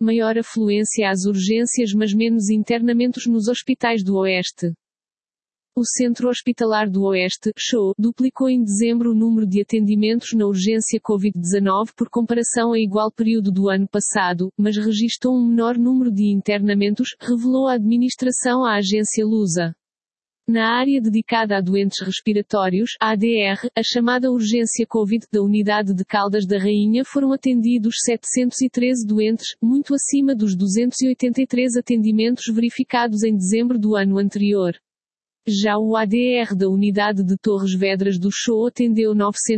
Maior afluência às urgências mas menos internamentos nos hospitais do Oeste. O Centro Hospitalar do Oeste, CHO, duplicou em dezembro o número de atendimentos na urgência Covid-19 por comparação a igual período do ano passado, mas registrou um menor número de internamentos, revelou a administração à agência Lusa. Na área dedicada a doentes respiratórios, ADR, a chamada urgência Covid da unidade de Caldas da Rainha foram atendidos 713 doentes, muito acima dos 283 atendimentos verificados em dezembro do ano anterior. Já o ADR da unidade de Torres Vedras do CHO atendeu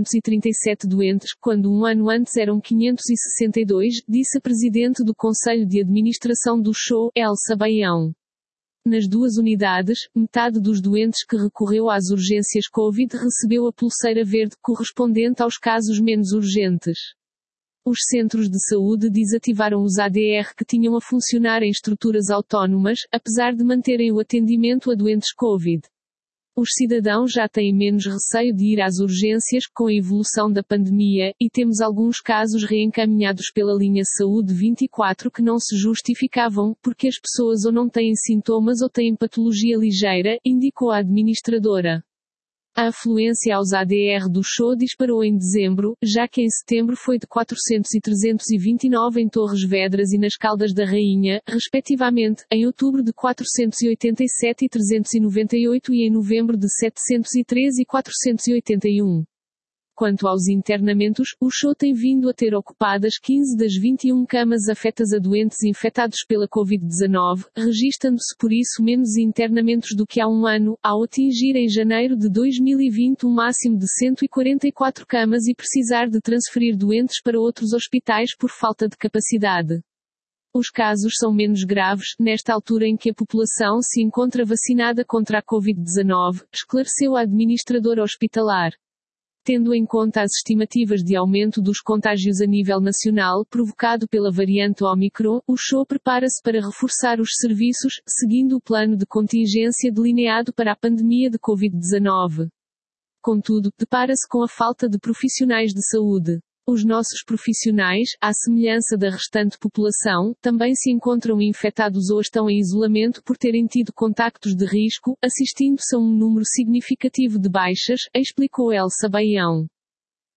937 doentes, quando um ano antes eram 562, disse a presidente do Conselho de Administração do CHO, Elsa Baião. Nas duas unidades, metade dos doentes que recorreu às urgências Covid recebeu a pulseira verde, correspondente aos casos menos urgentes. Os centros de saúde desativaram os ADR que tinham a funcionar em estruturas autónomas, apesar de manterem o atendimento a doentes Covid. Os cidadãos já têm menos receio de ir às urgências, com a evolução da pandemia, e temos alguns casos reencaminhados pela linha Saúde 24 que não se justificavam, porque as pessoas ou não têm sintomas ou têm patologia ligeira, indicou a administradora. A afluência aos ADR do CHO disparou em dezembro, já que em setembro foi de 400 e 329 em Torres Vedras e nas Caldas da Rainha, respectivamente, em outubro de 487 e 398 e em novembro de 713 e 481. Quanto aos internamentos, o CHO tem vindo a ter ocupadas 15 das 21 camas afetas a doentes infectados pela Covid-19, registando-se por isso menos internamentos do que há um ano, ao atingir em janeiro de 2020 um máximo de 144 camas e precisar de transferir doentes para outros hospitais por falta de capacidade. Os casos são menos graves, nesta altura em que a população se encontra vacinada contra a Covid-19, esclareceu a administradora hospitalar. Tendo em conta as estimativas de aumento dos contágios a nível nacional provocado pela variante Omicron, o CHO prepara-se para reforçar os serviços, seguindo o plano de contingência delineado para a pandemia de Covid-19. Contudo, depara-se com a falta de profissionais de saúde. Os nossos profissionais, à semelhança da restante população, também se encontram infectados ou estão em isolamento por terem tido contactos de risco, assistindo-se a um número significativo de baixas, explicou Elsa Baião.